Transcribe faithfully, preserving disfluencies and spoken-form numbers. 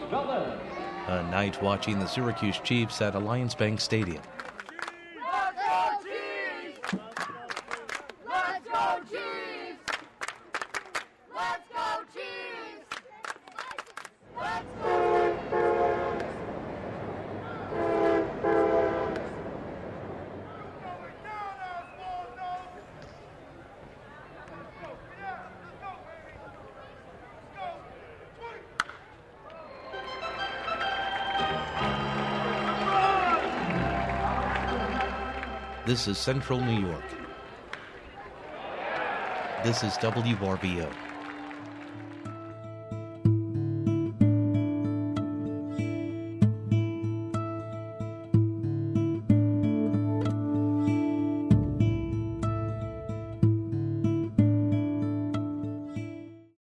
A night watching the Syracuse Chiefs at Alliance Bank Stadium. Let's go Chiefs! Let's go Chiefs! Let's go Chiefs! Let's go! This is Central New York. This is W R B O.